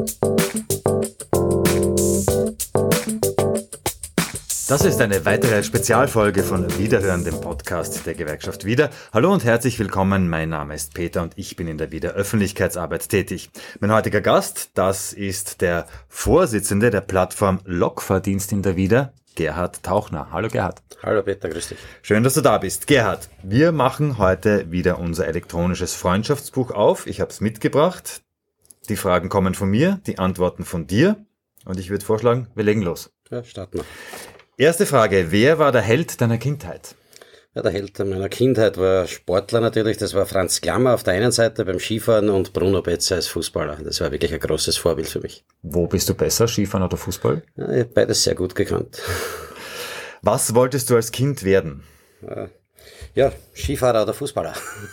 Das ist eine weitere Spezialfolge von Wiederhören, dem Podcast der Gewerkschaft Wieder. Hallo und herzlich willkommen, mein Name ist Peter und ich bin in der Wieder Öffentlichkeitsarbeit tätig. Mein heutiger Gast, das ist der Vorsitzende der Plattform Lokfahrdienst in der Wieder, Gerhard Tauchner. Hallo Gerhard. Hallo Peter, grüß dich. Schön, dass du da bist. Gerhard, wir machen heute wieder unser elektronisches Freundschaftsbuch auf. Ich habe es mitgebracht. Die Fragen kommen von mir, die Antworten von dir. Und ich würde vorschlagen, wir legen los. Ja, starten wir. Erste Frage, wer war der Held deiner Kindheit? Ja, der Held meiner Kindheit war Sportler natürlich. Das war Franz Klammer auf der einen Seite beim Skifahren und Bruno Betzer als Fußballer. Das war wirklich ein großes Vorbild für mich. Wo bist du besser, Skifahren oder Fußball? Ja, ich habe beides sehr gut gekannt. Was wolltest du als Kind werden? Ja, Skifahrer oder Fußballer.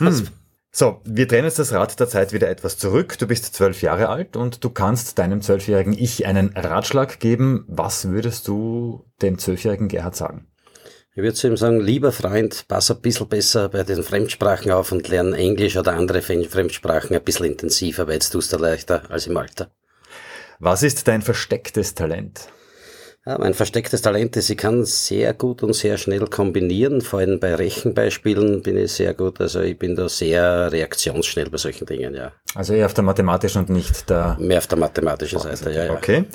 So, wir drehen jetzt das Rad der Zeit wieder etwas zurück. Du bist 12 Jahre alt und du kannst deinem 12-jährigen Ich einen Ratschlag geben. Was würdest du dem 12-jährigen Gerhard sagen? Ich würde zu ihm sagen, lieber Freund, pass ein bisschen besser bei den Fremdsprachen auf und lern Englisch oder andere Fremdsprachen ein bisschen intensiver, weil jetzt tust du leichter als im Alter. Was ist dein verstecktes Talent? Ja, mein verstecktes Talent ist, ich kann sehr gut und sehr schnell kombinieren, vor allem bei Rechenbeispielen bin ich sehr gut, also ich bin da sehr reaktionsschnell bei solchen Dingen, ja. Also eher auf der mathematischen und nicht der... Mehr auf der mathematischen Seite, ja. Okay.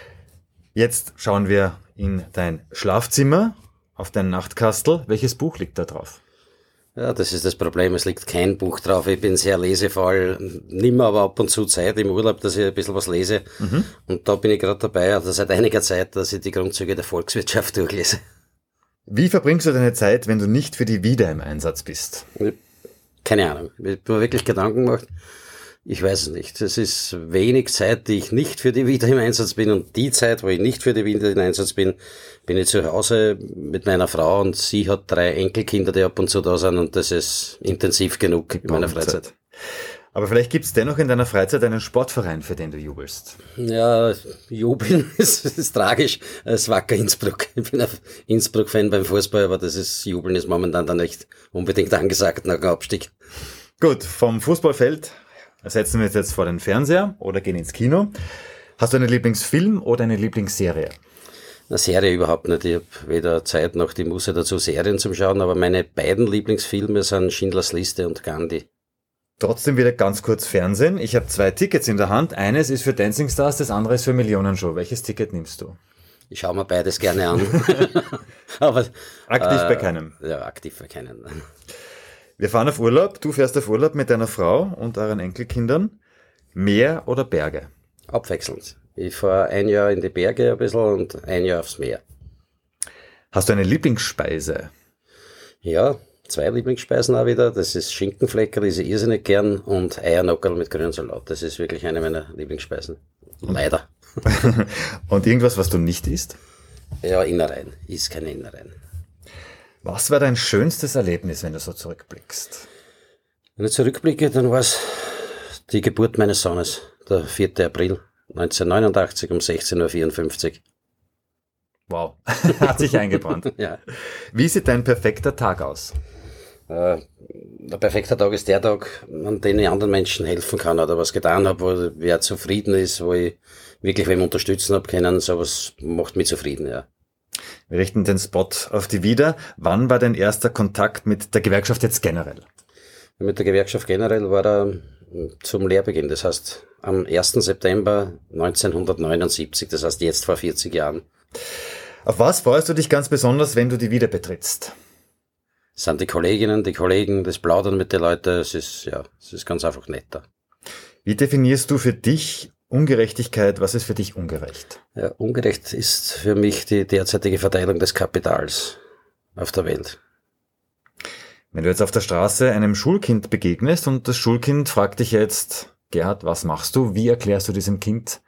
Jetzt schauen wir in dein Schlafzimmer, auf dein Nachtkastel. Welches Buch liegt da drauf? Ja, das ist das Problem, es liegt kein Buch drauf. Ich bin sehr lesefaul, nimm aber ab und zu Zeit im Urlaub, dass ich ein bisschen was lese. Und da bin ich gerade dabei, also seit einiger Zeit, dass ich die Grundzüge der Volkswirtschaft durchlese. Wie verbringst du deine Zeit, wenn du nicht für die Wieder im Einsatz bist? Keine Ahnung, ich habe mir wirklich Gedanken gemacht. Ich weiß es nicht. Es ist wenig Zeit, die ich nicht für die Wieder im Einsatz bin, und die Zeit, wo ich nicht für die Wieder im Einsatz bin, bin ich zu Hause mit meiner Frau und sie hat 3 Enkelkinder, die ab und zu da sind, und das ist intensiv genug in meiner Freizeit. Aber vielleicht gibt's dennoch in deiner Freizeit einen Sportverein, für den du jubelst. Ja, jubeln ist tragisch. Es Wacker Innsbruck. Ich bin ein Innsbruck-Fan beim Fußball, aber Jubeln ist momentan dann nicht unbedingt angesagt nach dem Abstieg. Gut, vom Fußballfeld setzen wir uns jetzt vor den Fernseher oder gehen ins Kino. Hast du einen Lieblingsfilm oder eine Lieblingsserie? Eine Serie überhaupt nicht. Ich habe weder Zeit noch die Muße dazu, Serien zu schauen, aber meine beiden Lieblingsfilme sind Schindlers Liste und Gandhi. Trotzdem wieder ganz kurz Fernsehen. Ich habe 2 Tickets in der Hand. Eines ist für Dancing Stars, das andere ist für Millionenshow. Welches Ticket nimmst du? Ich schaue mir beides gerne an. Aber aktiv bei keinem? Ja, aktiv bei keinem. Wir fahren auf Urlaub. Du fährst auf Urlaub mit deiner Frau und euren Enkelkindern. Meer oder Berge? Abwechselnd. Ich fahre ein Jahr in die Berge ein bisschen und ein Jahr aufs Meer. Hast du eine Lieblingsspeise? Ja, 2 Lieblingsspeisen auch wieder. Das ist Schinkenfleckerl, die ich irrsinnig gern, und Eiernockerl mit grünem Salat. Das ist wirklich eine meiner Lieblingsspeisen. Leider. Und irgendwas, was du nicht isst? Ja, Innereien. Ich esse keine Innereien. Was war dein schönstes Erlebnis, wenn du so zurückblickst? Wenn ich zurückblicke, dann war es die Geburt meines Sohnes, der 4. April 1989 um 16:54 Uhr. Wow, hat sich eingebrannt. Ja. Wie sieht dein perfekter Tag aus? Der perfekte Tag ist der Tag, an dem ich anderen Menschen helfen kann oder was getan habe, wo wer zufrieden ist, wo ich wirklich wem unterstützen habe können. Sowas macht mich zufrieden, ja. Wir richten den Spot auf die Wieder. Wann war dein erster Kontakt mit der Gewerkschaft jetzt generell? Mit der Gewerkschaft generell war er zum Lehrbeginn, das heißt am 1. September 1979, das heißt jetzt vor 40 Jahren. Auf was freust du dich ganz besonders, wenn du die Wieder betrittst? Es sind die Kolleginnen, die Kollegen, das Plaudern mit den Leuten, es ist ganz einfach netter. Wie definierst du für dich Ungerechtigkeit? Was ist für dich ungerecht? Ja, ungerecht ist für mich die derzeitige Verteilung des Kapitals auf der Welt. Wenn du jetzt auf der Straße einem Schulkind begegnest und das Schulkind fragt dich jetzt, Gerhard, was machst du? Wie erklärst du diesem Kind,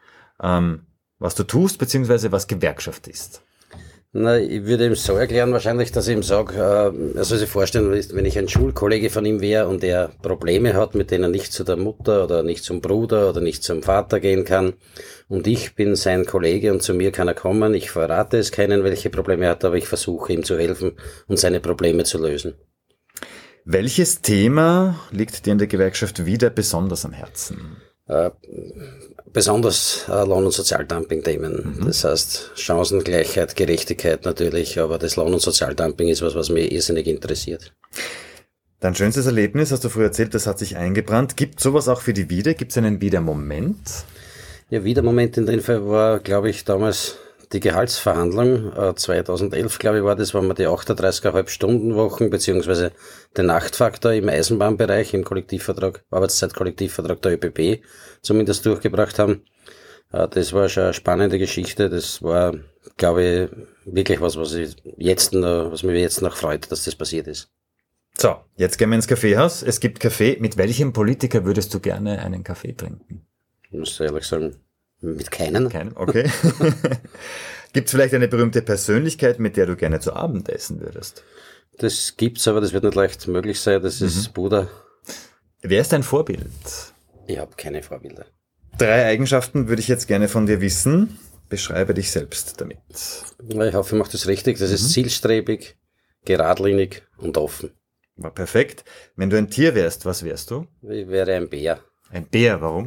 was du tust, beziehungsweise was Gewerkschaft ist? Na, ich würde ihm so erklären wahrscheinlich, dass ich ihm sage, er soll sich vorstellen, wenn ich ein Schulkollege von ihm wäre und er Probleme hat, mit denen er nicht zu der Mutter oder nicht zum Bruder oder nicht zum Vater gehen kann, und ich bin sein Kollege und zu mir kann er kommen, ich verrate es keinen, welche Probleme er hat, aber ich versuche ihm zu helfen und seine Probleme zu lösen. Welches Thema liegt dir in der Gewerkschaft Wieder besonders am Herzen? Besonders Lohn- und Sozialdumping-Themen. Das heißt Chancengleichheit, Gerechtigkeit natürlich, aber das Lohn- und Sozialdumping ist was mich irrsinnig interessiert. Dein schönstes Erlebnis, hast du früher erzählt, das hat sich eingebrannt. Gibt sowas auch für die Wieder? Gibt es einen Wieder-Moment? Ja, Wieder-Moment in dem Fall war, glaube ich, damals die Gehaltsverhandlung. 2011, glaube ich, war das, wo wir die 38,5 Stunden Wochen beziehungsweise den Nachtfaktor im Eisenbahnbereich, im Kollektivvertrag, Arbeitszeitkollektivvertrag der ÖBB zumindest durchgebracht haben. Das war schon eine spannende Geschichte. Das war, glaube ich, wirklich was mich jetzt noch freut, dass das passiert ist. So, jetzt gehen wir ins Kaffeehaus. Es gibt Kaffee. Mit welchem Politiker würdest du gerne einen Kaffee trinken? Ich muss ehrlich sagen, mit keinen. Keinen, okay. Gibt es vielleicht eine berühmte Persönlichkeit, mit der du gerne zu Abend essen würdest? Das gibt's, aber das wird nicht leicht möglich sein. Das ist Buddha. Wer ist dein Vorbild? Ich habe keine Vorbilder. 3 Eigenschaften würde ich jetzt gerne von dir wissen. Beschreibe dich selbst damit. Ich hoffe, ich mache das richtig. Das ist zielstrebig, geradlinig und offen. War perfekt. Wenn du ein Tier wärst, was wärst du? Ich wäre ein Bär. Ein Bär, warum?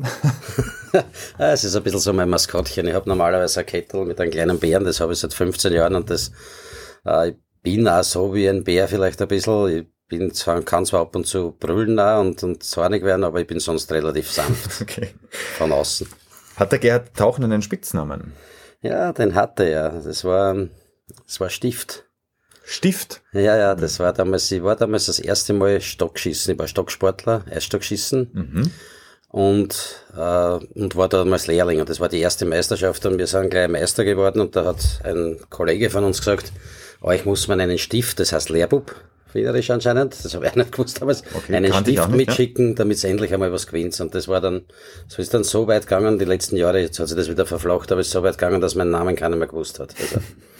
Es ist ein bisschen so mein Maskottchen. Ich habe normalerweise ein Kettel mit einem kleinen Bären, das habe ich seit 15 Jahren und ich bin auch so wie ein Bär vielleicht ein bisschen. Kann zwar ab und zu brüllen auch und zornig werden, aber ich bin sonst relativ sanft. Okay. Von außen. Hat der Gerhard Tauchner einen Spitznamen? Ja, den hatte er. Das war Stift. Stift? Ja, ich war damals das erste Mal Stockschießen. Ich war Stocksportler, Eisstockschießen. Und war damals Lehrling. Und das war die erste Meisterschaft und wir sind gleich Meister geworden und da hat ein Kollege von uns gesagt, euch muss man einen Stift, das heißt Lehrbub, Friedrich anscheinend, das habe ich auch nicht gewusst damals, einen Stift nicht, mitschicken, damit es endlich einmal was gewinnt. Und das ist dann so weit gegangen, die letzten Jahre, jetzt hat sich das wieder verflacht, aber es ist so weit gegangen, dass mein Namen keiner mehr gewusst hat. Also.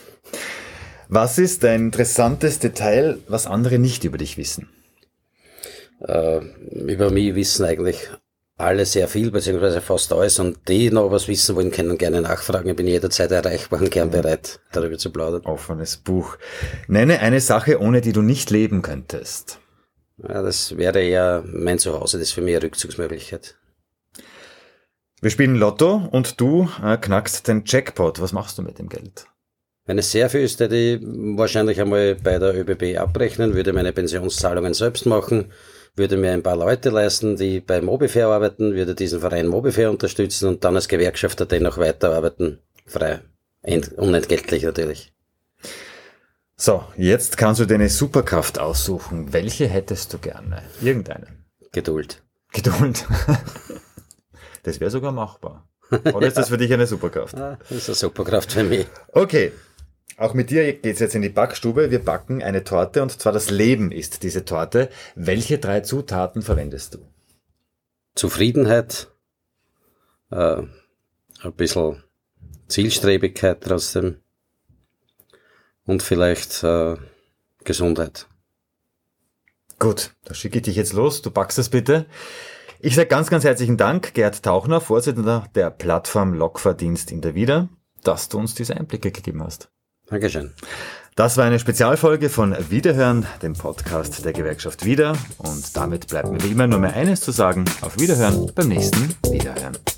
Was ist dein interessantes Detail, was andere nicht über dich wissen? Über mich wissen eigentlich alle sehr viel, beziehungsweise fast alles. Und die noch was wissen wollen, können gerne nachfragen. Ich bin jederzeit erreichbar und gern bereit, darüber zu plaudern. Offenes Buch. Nenne eine Sache, ohne die du nicht leben könntest. Ja, das wäre eher mein Zuhause. Das ist für mich eine Rückzugsmöglichkeit. Wir spielen Lotto und du knackst den Jackpot. Was machst du mit dem Geld? Wenn es sehr viel ist, hätte ich wahrscheinlich einmal bei der ÖBB abrechnen, würde meine Pensionszahlungen selbst machen, würde mir ein paar Leute leisten, die bei Mobifair arbeiten, würde diesen Verein Mobifair unterstützen und dann als Gewerkschafter dennoch weiterarbeiten, frei, unentgeltlich natürlich. So, jetzt kannst du dir eine Superkraft aussuchen. Welche hättest du gerne? Irgendeine. Geduld. Geduld. Das wäre sogar machbar. Oder ist das für dich eine Superkraft? Das ist eine Superkraft für mich. Okay. Auch mit dir geht's jetzt in die Backstube. Wir backen eine Torte und zwar das Leben ist diese Torte. Welche 3 Zutaten verwendest du? Zufriedenheit, ein bisschen Zielstrebigkeit trotzdem und vielleicht Gesundheit. Gut, da schicke ich dich jetzt los. Du backst es bitte. Ich sage ganz, ganz herzlichen Dank, Gerhard Tauchner, Vorsitzender der Plattform Lokverdienst in der Wieder, dass du uns diese Einblicke gegeben hast. Dankeschön. Das war eine Spezialfolge von Wiederhören, dem Podcast der Gewerkschaft Wieder. Und damit bleibt mir wie immer nur mehr eines zu sagen. Auf Wiederhören beim nächsten Wiederhören.